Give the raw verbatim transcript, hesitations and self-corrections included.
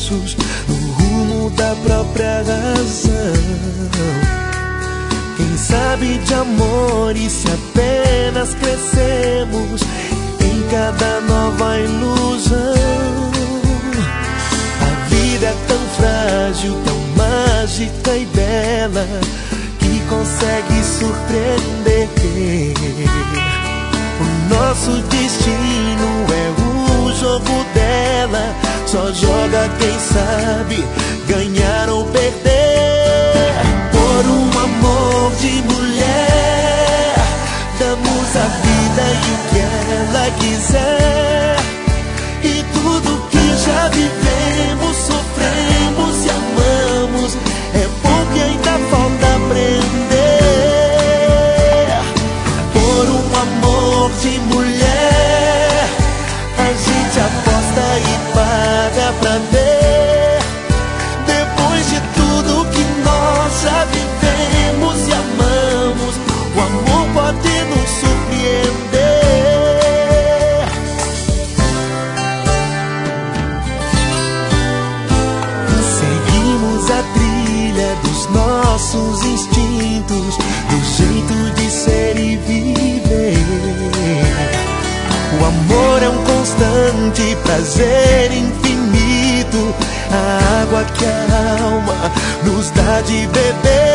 passos no rumo da própria razão. Quem sabe de amor e se apenas crescemos em cada nova ilusão. A vida é tão frágil, tão mágica e bela, que consegue surpreender. O nosso destino é o jogo dela, só joga quem sabe ganhar ou perder. Por um amor de mulher, damos a vida e o que ela quiser. E tudo que já vivemos, sofremos e amamos, é pouco e ainda falta aprender. Por um amor de mulher, a gente aposta e paga pra ver. Depois de tudo que nós já vivemos e amamos, o amor pode nos surpreender. Seguimos a trilha dos nossos instintos, do jeito de ser e viver. O amor é um constante prazer infinito, a água que a alma nos dá de beber.